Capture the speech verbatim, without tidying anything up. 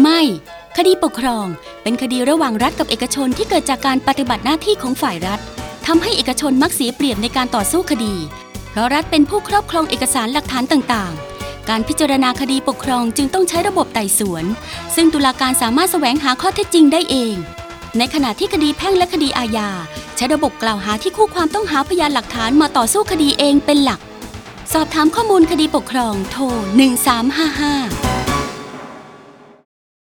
ไม่คดีปกครองเป็นคดีระหว่างรัฐกับเอกชนที่เกิดจากการปฏิบัติหน้าที่ของฝ่ายรัฐทำให้เอกชนมักเสียเปรียบในการต่อสู้คดีเพราะรัฐเป็นผู้ครอบครองเอกสารหลักฐานต่างๆการพิจารณาคดีปกครองจึงต้องใช้ระบบไต่สวนซึ่งตุลาการสามารถแสวงหาข้อเท็จจริงได้เองในขณะที่คดีแพ่งและคดีอาญาใช้ระบบกล่าวหาที่คู่ความต้องหาพยานหลักฐานมาต่อสู้คดีเองเป็นหลักสอบถามข้อมูลคดีปกครองโทรหนึ่งสามห้าห้า